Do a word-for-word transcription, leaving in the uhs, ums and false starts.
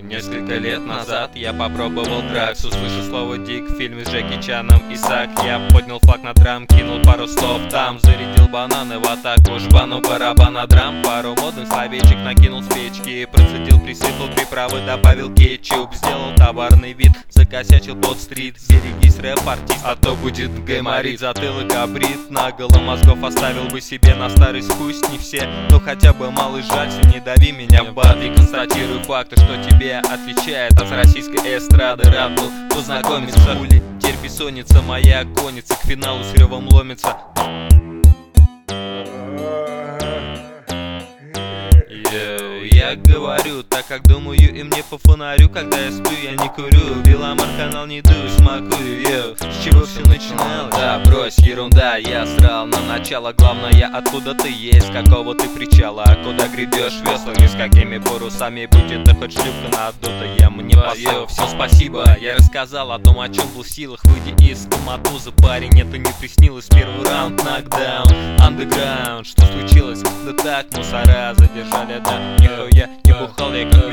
Несколько лет назад я попробовал дракс. Услышал слово дик в фильме с Джеки Чаном Исаак. Я поднял флаг на драм, кинул пару слов там. Зарядил бананы в атаку, жбану барабан на драм. Пару модных словечек накинул с печки. Процедил, присыпал приправы, добавил кетчуп. Сделал товарный вид, закосячил под стрит. Берегись, рэп-артист, а то будет гайморит. Затылок обрит, наголо мозгов оставил бы себе на старость. Пусть не все, но хотя бы малый жалься. Не дави меня в бат и констатирую факты, что тебе отличает от российской эстрады. Рад был познакомиться, хули теперь бессонница моя конница к финалу с ревом ломится. Я говорю так, как думаю, и мне по фонарю. Когда я сплю, я не курю, Беломор-канал не дую, смакую, йоу. С чего все начиналось? Да брось, ерунда, я срал на начало. Главное, откуда ты есть, с какого ты причала, а куда гребешь веслами, с какими парусами. Будь это хоть шлюпка надута, я мне посыл. Все, спасибо, я рассказал о том, о чем был в силах. Выйди из коматоза, парень, это не приснилось. Первый раунд, нокдаун, андеграунд. Что случилось? Да так, мусора задержали, да. Нихуя я не бухал, я как